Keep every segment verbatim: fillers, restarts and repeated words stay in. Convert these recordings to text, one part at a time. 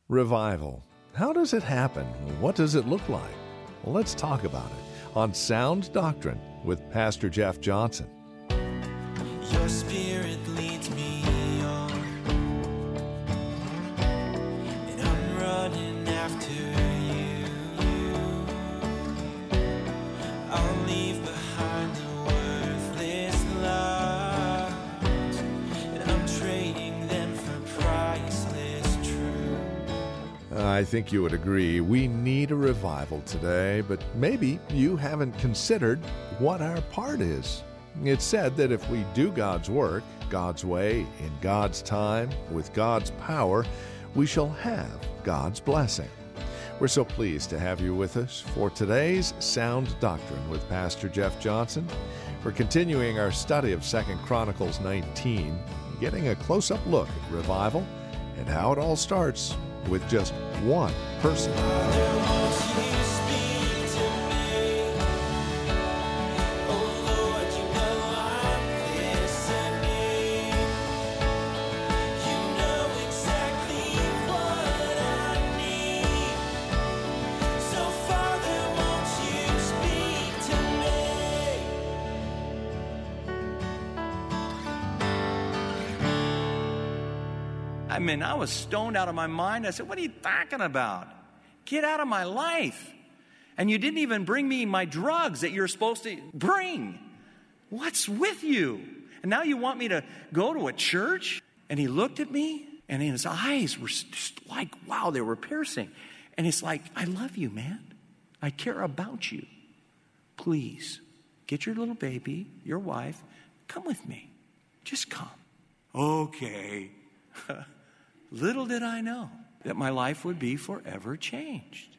Revival. How does it happen? What does it look like? Well, let's talk about it on Sound Doctrine with Pastor Jeff Johnson. Your spirit leads me on, and I'm running after you. I'll leave behind the worthless lies, and I'm trading them for priceless truth. I think you would agree we need a revival today, but maybe you haven't considered what our part is. It's said that if we do God's work, God's way, in God's time, with God's power, we shall have God's blessing. We're so pleased to have you with us for today's Sound Doctrine with Pastor Jeff Johnson. We're continuing our study of Second Chronicles nineteen, getting a close-up look at revival and how it all starts with just one person. I mean, I was stoned out of my mind. I said, what are you talking about? Get out of my life. And you didn't even bring me my drugs that you're supposed to bring. What's with you? And now you want me to go to a church? And he looked at me, and his eyes were just like, wow, they were piercing. And it's like, I love you, man. I care about you. Please, get your little baby, your wife, come with me. Just come. Okay. Little did I know that my life would be forever changed.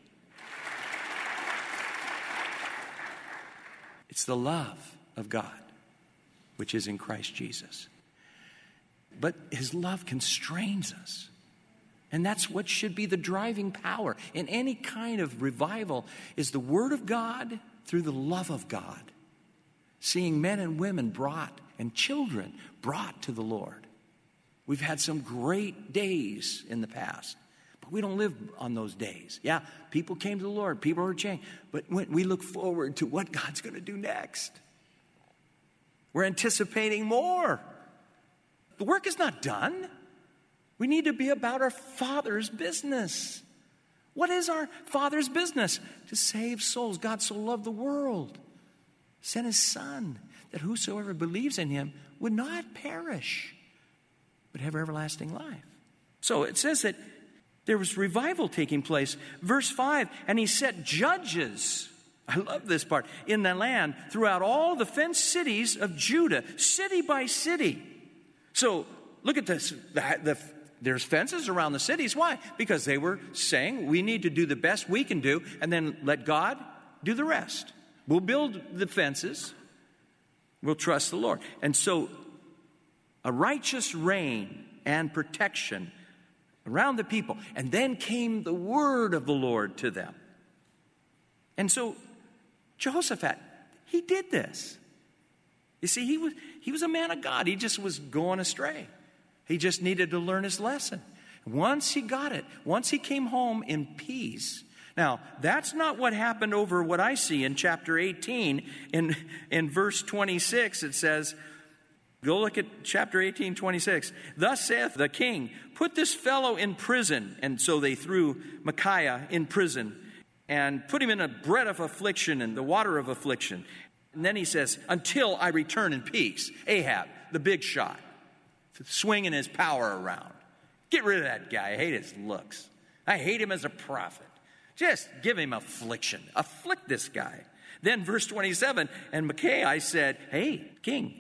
It's the love of God, which is in Christ Jesus. But his love constrains us. And that's what should be the driving power in any kind of revival, is the Word of God through the love of God. Seeing men and women brought and children brought to the Lord. We've had some great days in the past, but we don't live on those days. Yeah, people came to the Lord, people were changed, but when we look forward to what God's going to do next. We're anticipating more. The work is not done. We need to be about our Father's business. What is our Father's business? To save souls. God so loved the world, sent his Son, that whosoever believes in him would not perish, but have everlasting life. So it says that there was revival taking place. Verse five, and he set judges, I love this part, in the land throughout all the fenced cities of Judah, city by city. So look at this. The, the, there's fences around the cities. Why? Because they were saying we need to do the best we can do and then let God do the rest. We'll build the fences. We'll trust the Lord. And so a righteous reign and protection around the people. And then came the word of the Lord to them. And so Jehoshaphat, he did this. You see, he was, he was a man of God. He just was going astray. He just needed to learn his lesson. Once he got it, once he came home in peace. Now, that's not what happened over what I see in chapter eighteen. In, in verse twenty-six, it says, go look at chapter eighteen, twenty-six. Thus saith the king, put this fellow in prison. And so they threw Micaiah in prison and put him in a bread of affliction and the water of affliction. And then he says, until I return in peace. Ahab, the big shot, swinging his power around. Get rid of that guy. I hate his looks. I hate him as a prophet. Just give him affliction. Afflict this guy. Then verse twenty-seven, and Micaiah said, hey, king,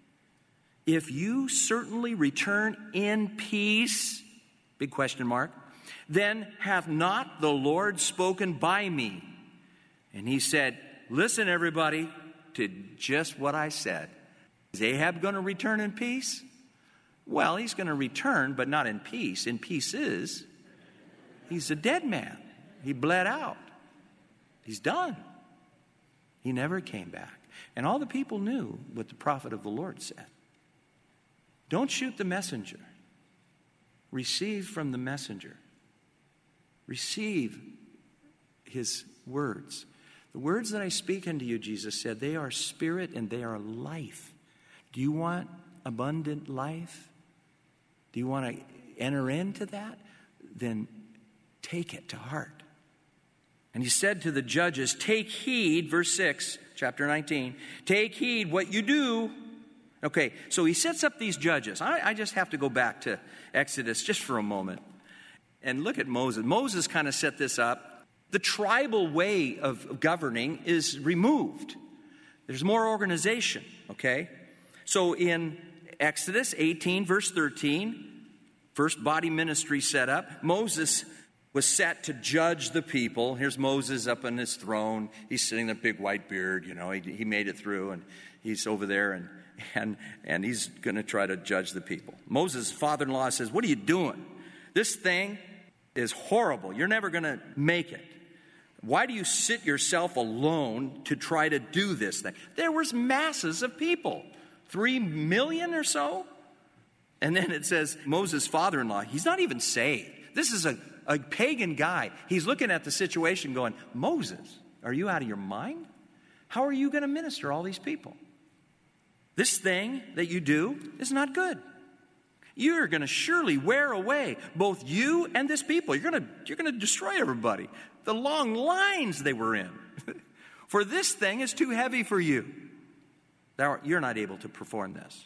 if you certainly return in peace, big question mark, then hath not the Lord spoken by me? And he said, listen, everybody, to just what I said. Is Ahab going to return in peace? Well, he's going to return, but not in peace. In pieces. He's a dead man. He bled out. He's done. He never came back. And all the people knew what the prophet of the Lord said. Don't shoot the messenger. Receive from the messenger. Receive his words. The words that I speak unto you, Jesus said, they are spirit and they are life. Do you want abundant life? Do you want to enter into that? Then take it to heart. And he said to the judges, take heed, verse six, chapter nineteen, take heed what you do. Okay, so he sets up these judges. I, I just have to go back to Exodus just for a moment and look at Moses. Moses kind of set this up. The tribal way of governing is removed. There's more organization, okay? So in Exodus eighteen, verse thirteen, first body ministry set up, Moses was set to judge the people. Here's Moses up on his throne. He's sitting in a big white beard, you know, he, he made it through, and he's over there, and and and he's going to try to judge the people. Moses' father-in-law says, what are you doing? This thing is horrible. You're never going to make it. Why do you sit yourself alone to try to do this thing? There was masses of people, three million or so. And then it says Moses' father-in-law, he's not even saved. This is a, a pagan guy. He's looking at the situation going, Moses, are you out of your mind? How are you going to minister all these people? This thing that you do is not good. You're going to surely wear away both you and this people. You're going to, you're going to destroy everybody. The long lines they were in. For this thing is too heavy for you. You're not able to perform this.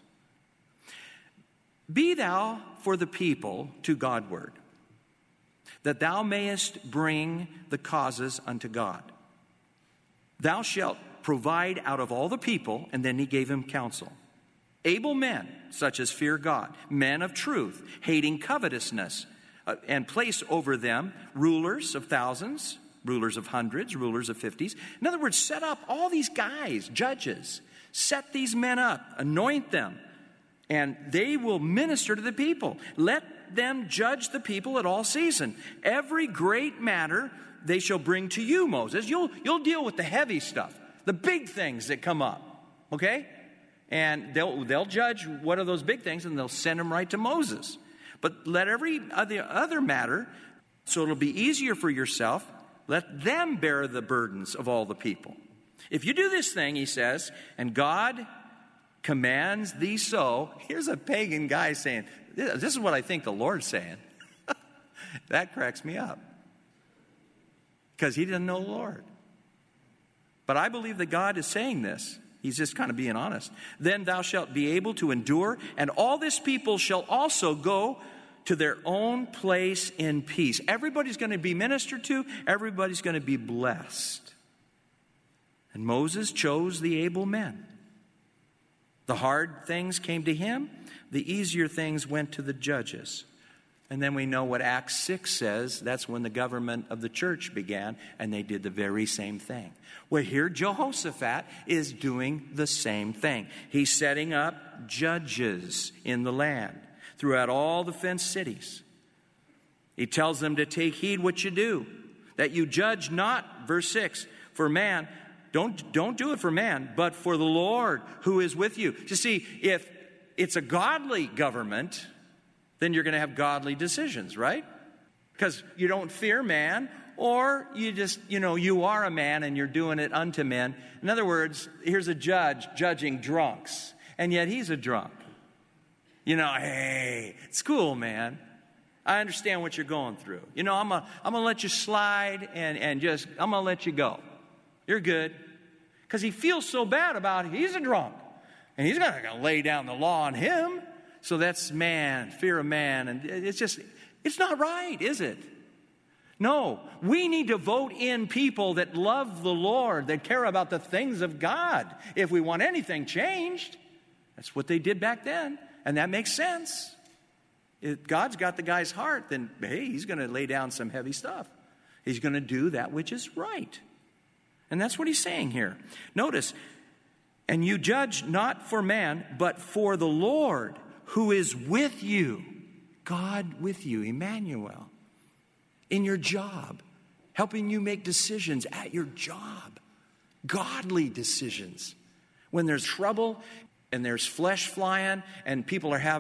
Be thou for the people to Godward, that thou mayest bring the causes unto God. Thou shalt provide out of all the people, and then he gave him counsel. Able men, such as fear God, men of truth, hating covetousness, uh, and place over them rulers of thousands, rulers of hundreds, rulers of fifties. In other words, set up all these guys, judges. Set these men up, anoint them, and they will minister to the people. Let them judge the people at all season. Every great matter they shall bring to you, Moses. You'll, you'll deal with the heavy stuff, the big things that come up, okay? And they'll, they'll judge what are those big things, and they'll send them right to Moses. But let every other, other matter, so it'll be easier for yourself, let them bear the burdens of all the people. If you do this thing, he says, and God commands thee so, here's a pagan guy saying, this is what I think the Lord's saying. That cracks me up. Because he didn't know the Lord. But I believe that God is saying this. He's just kind of being honest. Then thou shalt be able to endure, and all this people shall also go to their own place in peace. Everybody's going to be ministered to. Everybody's going to be blessed. And Moses chose the able men. The hard things came to him. The easier things went to the judges. And then we know what Acts six says. That's when the government of the church began, and they did the very same thing. Well, here Jehoshaphat is doing the same thing. He's setting up judges in the land throughout all the fenced cities. He tells them to take heed what you do, that you judge not, verse six, for man. Don't, don't do it for man, but for the Lord who is with you. You see, if it's a godly government, then you're going to have godly decisions, right? Because you don't fear man, or you just, you know, you are a man and you're doing it unto men. In other words, here's a judge judging drunks, and yet he's a drunk. You know, hey, it's cool, man. I understand what you're going through. You know, I'm going I'm to let you slide and, and just, I'm going to let you go. You're good. Because he feels so bad about it. He's a drunk. And he's not going to lay down the law on him. So that's man, fear of man. And it's just, it's not right, is it? No, we need to vote in people that love the Lord, that care about the things of God. If we want anything changed, that's what they did back then. And that makes sense. If God's got the guy's heart, then, hey, he's going to lay down some heavy stuff. He's going to do that which is right. And that's what he's saying here. Notice, and you judge not for man, but for the Lord who is with you. God with you, Emmanuel. In your job, helping you make decisions at your job. Godly decisions. When there's trouble and there's flesh flying and people are having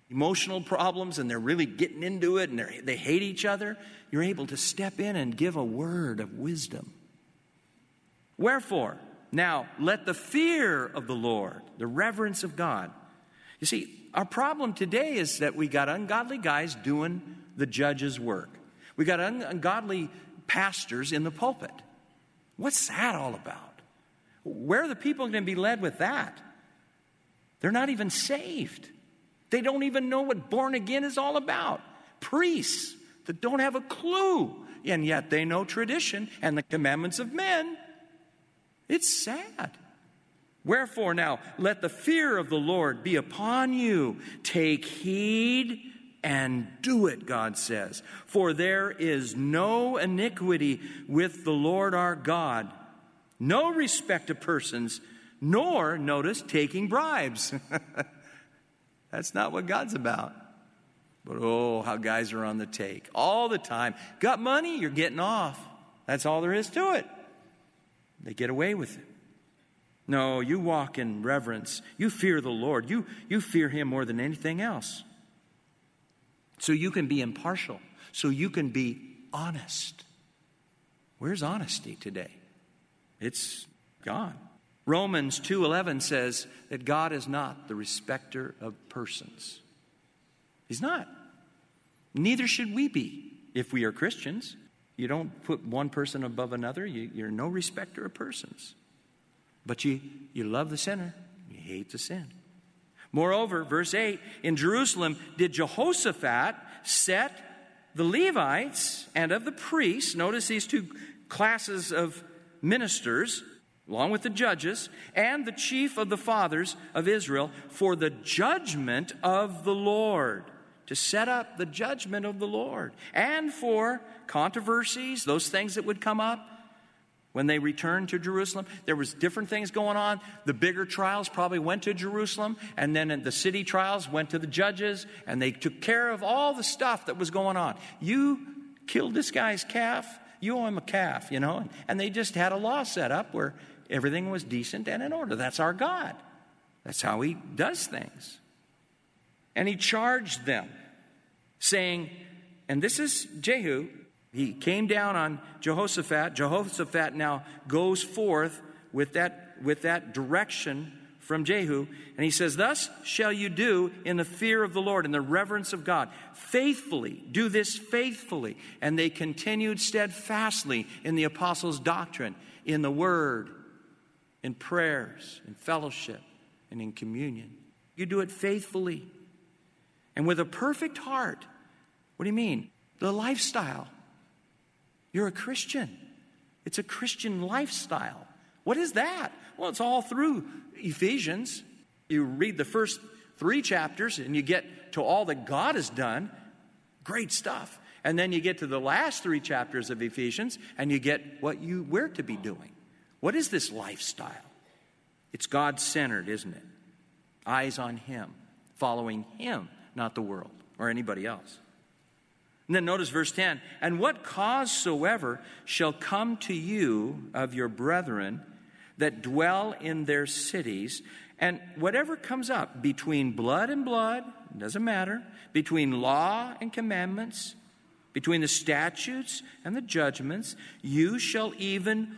emotional problems and they're really getting into it and they hate each other, you're able to step in and give a word of wisdom. Wherefore, now let the fear of the Lord, the reverence of God. You see, our problem today is that we got ungodly guys doing the judge's work. We got un- ungodly pastors in the pulpit. What's that all about? Where are the people going to be led with that? They're not even saved. They don't even know what born again is all about. Priests that don't have a clue, and yet they know tradition and the commandments of men. It's sad. Wherefore now, let the fear of the Lord be upon you. Take heed and do it, God says. For there is no iniquity with the Lord our God, no respect of persons, nor, notice, taking bribes. That's not what God's about. But oh, how guys are on the take all the time. Got money, you're getting off. That's all there is to it. They get away with it. No, you walk in reverence. You fear the Lord. You, you fear Him more than anything else. So you can be impartial. So you can be honest. Where's honesty today? It's gone. Romans two eleven says that God is not the respecter of persons. He's not. Neither should we be if we are Christians. You don't put one person above another. You, you're no respecter of persons. But you, you love the sinner. You hate the sin. Moreover, verse eight, in Jerusalem did Jehoshaphat set the Levites and of the priests, notice these two classes of ministers, along with the judges, and the chief of the fathers of Israel, for the judgment of the Lord, to set up the judgment of the Lord, and for controversies, those things that would come up when they returned to Jerusalem. There was different things going on. The bigger trials probably went to Jerusalem, and then the city trials went to the judges, and they took care of all the stuff that was going on. You killed this guy's calf, you owe him a calf, you know, and, and they just had a law set up where everything was decent and in order. That's our God. That's how He does things. And He charged them, saying, and this is Jehu, he came down on Jehoshaphat. Jehoshaphat now goes forth with that, with that direction from Jehu. And he says, thus shall you do in the fear of the Lord, in the reverence of God. Faithfully, do this faithfully. And they continued steadfastly in the apostles' doctrine, in the word, in prayers, in fellowship, and in communion. You do it faithfully and with a perfect heart. What do you mean? The lifestyle. You're a Christian. It's a Christian lifestyle. What is that? Well, it's all through Ephesians. You read the first three chapters and you get to all that God has done. Great stuff. And then you get to the last three chapters of Ephesians and you get what you we're to be doing. What is this lifestyle? It's God-centered, isn't it? Eyes on Him, following Him, not the world or anybody else. And then notice verse ten, and what cause soever shall come to you of your brethren that dwell in their cities, and whatever comes up between blood and blood, doesn't matter, between law and commandments, between the statutes and the judgments, you shall even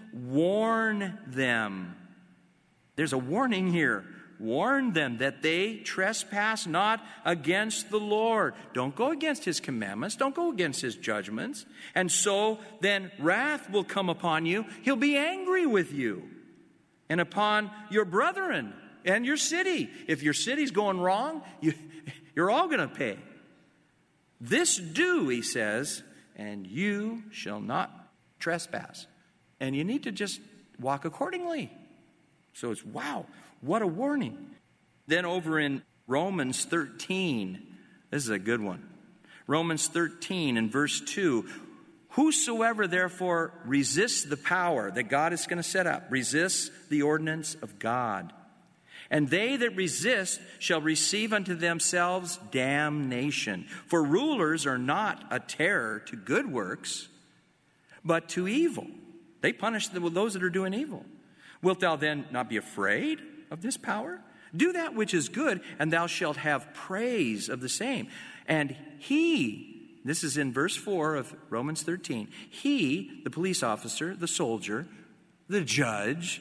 warn them. There's a warning here. Warn them that they trespass not against the Lord. Don't go against His commandments. Don't go against His judgments. And so then wrath will come upon you. He'll be angry with you and upon your brethren and your city. If your city's going wrong, you, you're all going to pay. This do, he says, and you shall not trespass. And you need to just walk accordingly. So it's, wow, what a warning. Then over in Romans thirteen, this is a good one. Romans thirteen and verse two, whosoever therefore resists the power that God is going to set up, resists the ordinance of God. And they that resist shall receive unto themselves damnation. For rulers are not a terror to good works, but to evil. They punish those that are doing evil. Wilt thou then not be afraid of this power? Do that which is good, and thou shalt have praise of the same. And he, this is in verse four of Romans thirteen, he, the police officer, the soldier, the judge,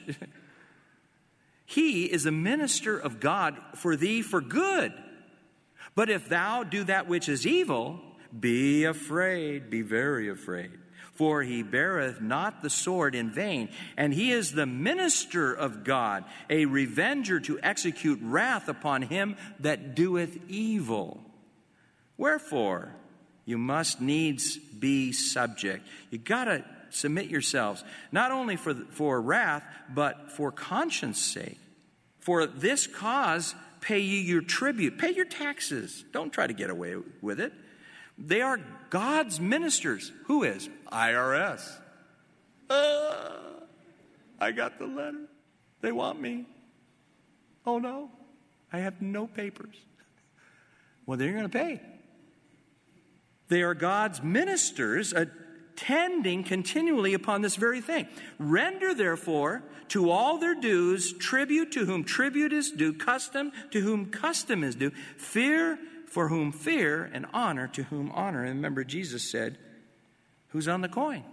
he is a minister of God for thee for good. But if thou do that which is evil, be afraid, be very afraid. For he beareth not the sword in vain, and he is the minister of God, a revenger to execute wrath upon him that doeth evil. Wherefore, you must needs be subject. You got to submit yourselves, not only for, for wrath, but for conscience sake. For this cause pay ye your tribute. Pay your taxes. Don't try to get away with it. They are God's ministers. Who is? I R S. Uh, I got the letter. They want me. Oh no, I have no papers. Well, they're going to pay. They are God's ministers attending continually upon this very thing. Render therefore to all their dues tribute to whom tribute is due, custom to whom custom is due, fear for whom fear, and honor to whom honor. And remember, Jesus said, who's on the coin?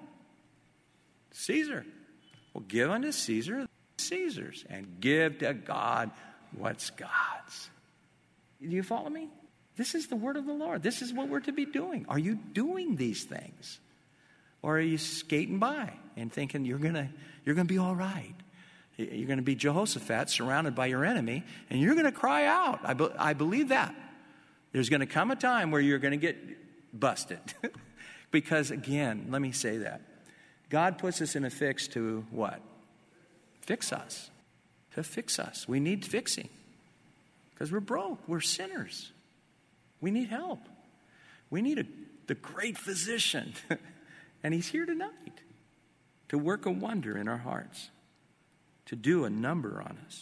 Caesar. Well, give unto Caesar Caesar's, and give to God what's God's. Do you follow me? This is the word of the Lord. This is what we're to be doing. Are you doing these things? Or are you skating by and thinking you're going to you're going to be all right? You're going to be Jehoshaphat surrounded by your enemy, and you're going to cry out. I, be, I believe that. There's going to come a time where you're going to get busted. Because, again, let me say that. God puts us in a fix to what? Fix us. To fix us. We need fixing. Because we're broke. We're sinners. We need help. We need a, the great physician. And he's here tonight to work a wonder in our hearts. To do a number on us.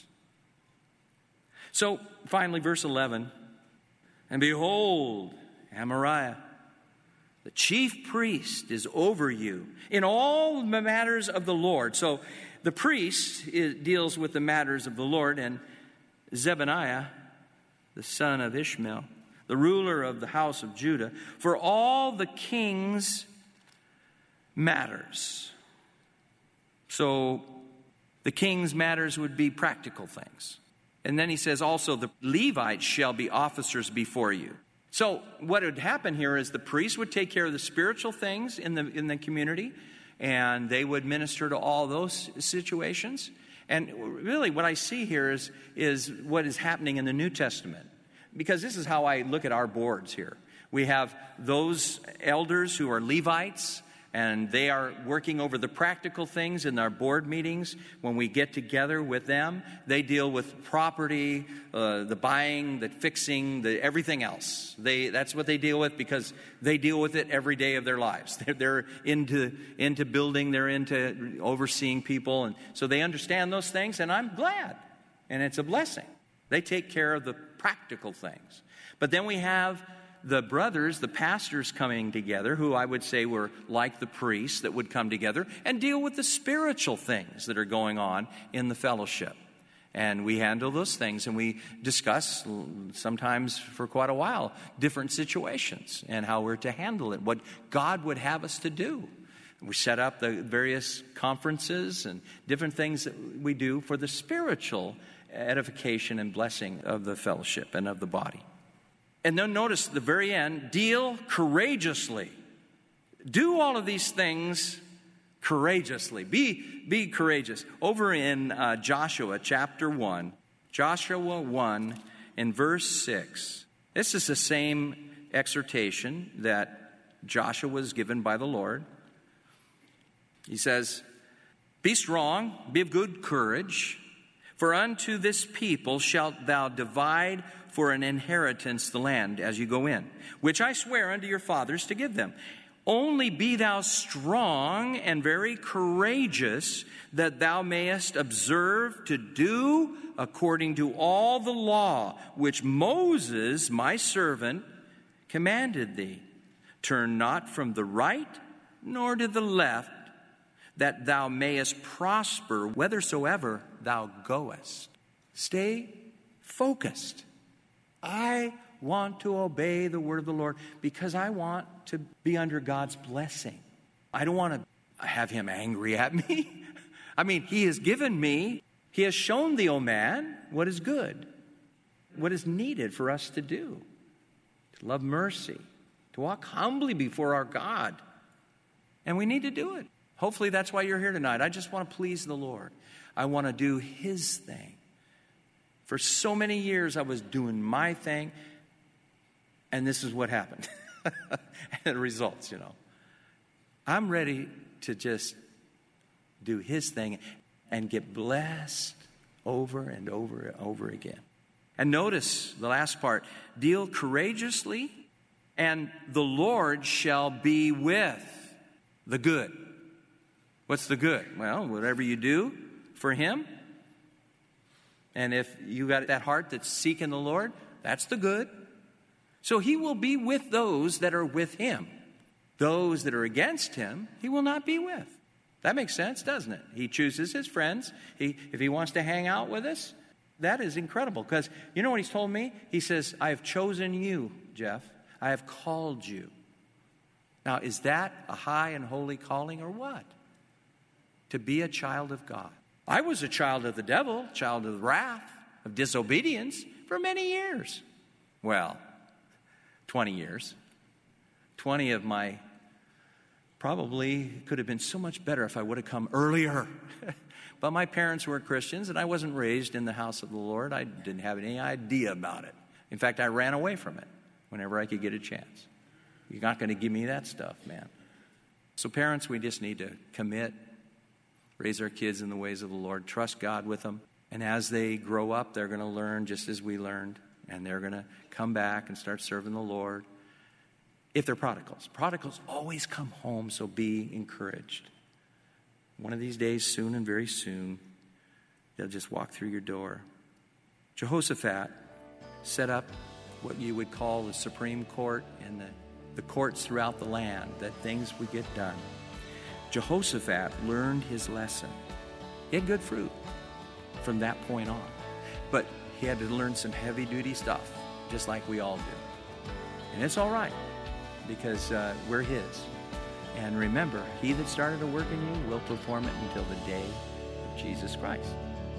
So, finally, verse eleven. And behold, Amariah, the chief priest, is over you in all the matters of the Lord. So the priest is, deals with the matters of the Lord, and Zebaniah, the son of Ishmael, the ruler of the house of Judah, for all the king's matters. So the king's matters would be practical things. And then he says also the Levites shall be officers before you. So what would happen here is the priest would take care of the spiritual things in the in the community, and they would minister to all those situations. And really what I see here is, is what is happening in the New Testament. Because this is how I look at our boards here. We have those elders who are Levites, and they are working over the practical things in our board meetings. When we get together with them, they deal with property, uh, the buying, the fixing, the everything else. They that's what they deal with because they deal with it every day of their lives. They're, they're into into building, they're into overseeing people, and so they understand those things. And I'm glad, and it's a blessing. They take care of the practical things. But then we have the brothers, the pastors coming together, who I would say were like the priests that would come together and deal with the spiritual things that are going on in the fellowship. And we handle those things, and we discuss, sometimes for quite a while, different situations and how we're to handle it, what God would have us to do. We set up the various conferences and different things that we do for the spiritual edification and blessing of the fellowship and of the body. And then notice at the very end, deal courageously. Do all of these things courageously. Be, be courageous. Over in uh, Joshua chapter one, Joshua one in verse six. This is the same exhortation that Joshua was given by the Lord. He says, be strong, be of good courage, for unto this people shalt thou divide for an inheritance the land as you go in, which I swear unto your fathers to give them. Only be thou strong and very courageous, that thou mayest observe to do according to all the law which Moses, my servant, commanded thee. Turn not from the right nor to the left, that thou mayest prosper whithersoever thou goest. Stay focused. I want to obey the word of the Lord because I want to be under God's blessing. I don't want to have him angry at me. I mean, he has given me, he has shown thee, O man, what is good, what is needed for us to do, to love mercy, to walk humbly before our God. And we need to do it. Hopefully that's why you're here tonight. I just want to please the Lord. I want to do his thing. For so many years I was doing my thing, and this is what happened. And the results, you know. I'm ready to just do his thing and get blessed over and over and over again. And notice the last part. Deal courageously, and the Lord shall be with the good. What's the good? Well, whatever you do for him. And if you got that heart that's seeking the Lord, that's the good. So he will be with those that are with him. Those that are against him, he will not be with. That makes sense, doesn't it? He chooses his friends. He, if he wants to hang out with us, that is incredible. Because you know what he's told me? He says, I have chosen you, Jeff. I have called you. Now, is that a high and holy calling or what? To be a child of God. I was a child of the devil, child of wrath, of disobedience for many years. Well, twenty years. twenty of my probably could have been so much better if I would have come earlier. But my parents were Christians, and I wasn't raised in the house of the Lord. I didn't have any idea about it. In fact, I ran away from it whenever I could get a chance. You're not going to give me that stuff, man. So parents, we just need to commit, raise our kids in the ways of the Lord, trust God with them. And as they grow up, they're going to learn just as we learned. And they're going to come back and start serving the Lord. If they're prodigals. Prodigals always come home, so be encouraged. One of these days, soon and very soon, they'll just walk through your door. Jehoshaphat set up what you would call the Supreme Court and the, the courts throughout the land, that things would get done. Jehoshaphat learned his lesson. He had good fruit from that point on. But he had to learn some heavy-duty stuff, just like we all do. And it's all right, because uh, we're his. And remember, he that started a work in you will perform it until the day of Jesus Christ.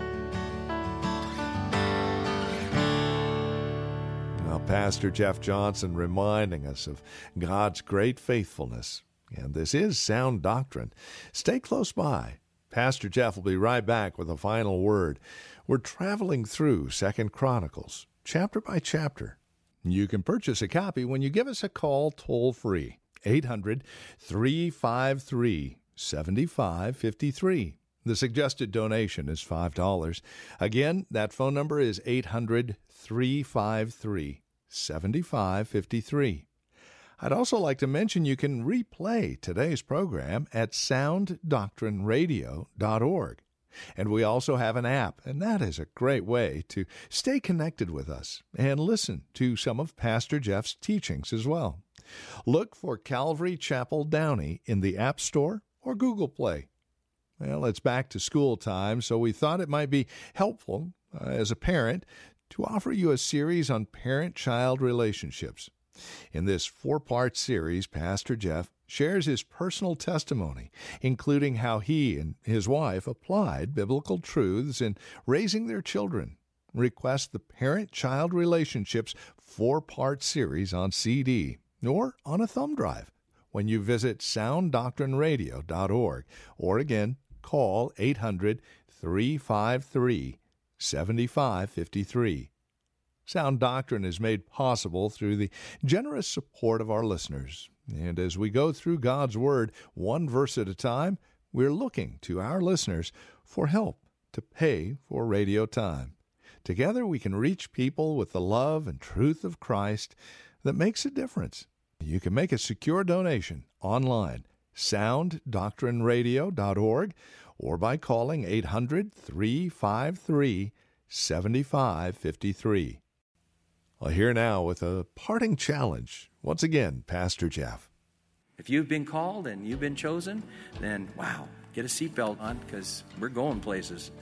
Now, Pastor Jeff Johnson reminding us of God's great faithfulness. And this is sound doctrine. Stay close by. Pastor Jeff will be right back with a final word. We're traveling through Second Chronicles, chapter by chapter. You can purchase a copy when you give us a call toll-free, eight hundred, three five three, seven five five three. The suggested donation is five dollars. Again, that phone number is eight hundred, three five three, seven five five three. I'd also like to mention you can replay today's program at sound doctrine radio dot org. And we also have an app, and that is a great way to stay connected with us and listen to some of Pastor Jeff's teachings as well. Look for Calvary Chapel Downey in the App Store or Google Play. Well, it's back to school time, so we thought it might be helpful uh, as a parent to offer you a series on parent-child relationships. In this four-part series, Pastor Jeff shares his personal testimony, including how he and his wife applied biblical truths in raising their children. Request the Parent-Child Relationships four-part series on C D or on a thumb drive when you visit sound doctrine radio dot org, or again, call eight hundred, three five three, seven five five three. Sound Doctrine is made possible through the generous support of our listeners. And as we go through God's Word one verse at a time, we're looking to our listeners for help to pay for radio time. Together we can reach people with the love and truth of Christ that makes a difference. You can make a secure donation online, sound doctrine radio dot org, or by calling eight hundred, three five three, seven five five three. Well, here now with a parting challenge. Once again, Pastor Jeff. If you've been called and you've been chosen, then wow, get a seatbelt on, because we're going places.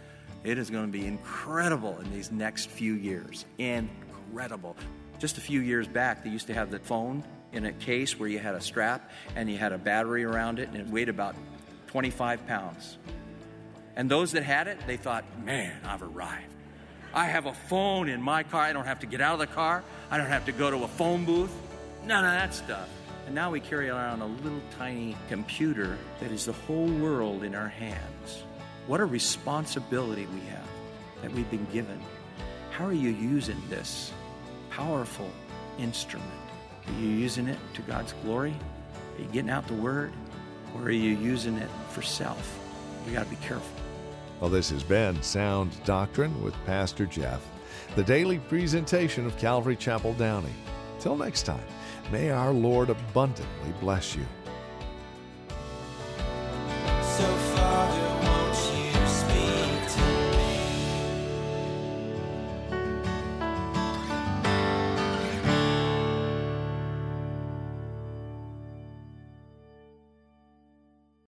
It is going to be incredible in these next few years. Incredible. Just a few years back, they used to have the phone in a case where you had a strap and you had a battery around it, and it weighed about twenty-five pounds. And those that had it, they thought, man, I've arrived. I have a phone in my car. I don't have to get out of the car. I don't have to go to a phone booth. None of that stuff. And now we carry around a little tiny computer that is the whole world in our hands. What a responsibility we have that we've been given. How are you using this powerful instrument? Are you using it to God's glory? Are you getting out the word? Or are you using it for self? We got to be careful. Well, this has been Sound Doctrine with Pastor Jeff, the daily presentation of Calvary Chapel Downey. Till next time, may our Lord abundantly bless you.